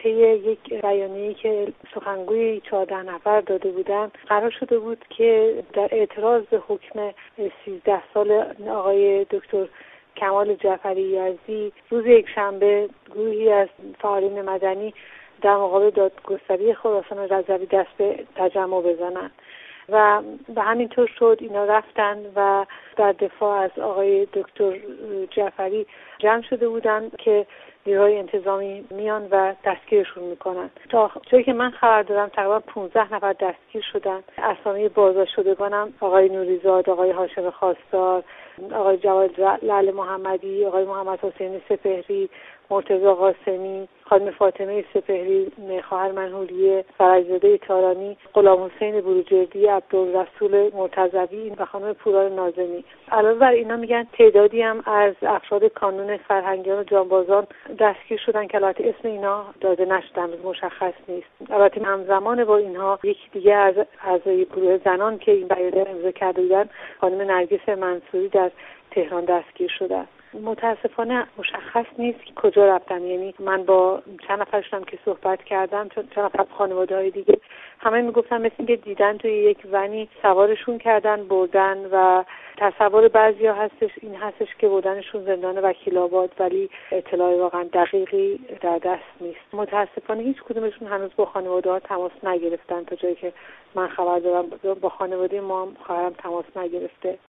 طی یک بیانیه‌ای که سخنگوی 14 نفر داده بودن قرار شده بود که در اعتراض به حکم 13 سال آقای دکتر کمال جعفری یزدی روز یکشنبه گروهی از فعالین مدنی در مقابل دادگستری خراسان رضوی دست به تجمع بزنند و به همین طور شد. اینا رفتن و در دفاع از آقای دکتر جعفری جمع شده بودند که نیروهای انتظامی میان و دستگیرشون میکنن. تا جایی که من خبر دارم تقریبا 15 نفر دستگیر شدن. اسامی بازداشت شدگانم آقای نوریزاد، آقای هاشم خواستار، آقای جواد لعل محمدی، آقای محمد حسین سپهری، مرتضی قاسمی، خانم فاطمه سپهری، خواهر منحولیه، فرجزاده تارانی، غلام حسین بروجردی، عبدالرسول مرتضوی و خانم پورار ناظمی. علاوه بر اینا میگن تعدادی هم از افراد کانون فرهنگیان و جانبازان دستگیر شدن که البته اسم اینا داده نشدن، مشخص نیست. البته همزمان با اینها یکی دیگه از اعضای گروه زنان که این بیانیه امضا کرده بودن، خانم نرگس منصوری در تهران دستگیر شدن. متاسفانه مشخص نیست که کجا رفتن. یعنی من با چند نفرشون که صحبت کردم، چند نفر خانواده‌های دیگه، همه میگفتن مثل اینکه دیدن توی یک ونی سوارشون کردن بردن و تصور بعضیا این هستش که بردنشون زندان وکیل‌آباد، ولی اطلاع واقعا دقیقی در دست نیست. متاسفانه هیچ کدومشون هنوز با خانواده‌ها تماس نگرفتن. تا جایی که من خبر دارم با خانواده ما هم خواهرم تماس نگرفته.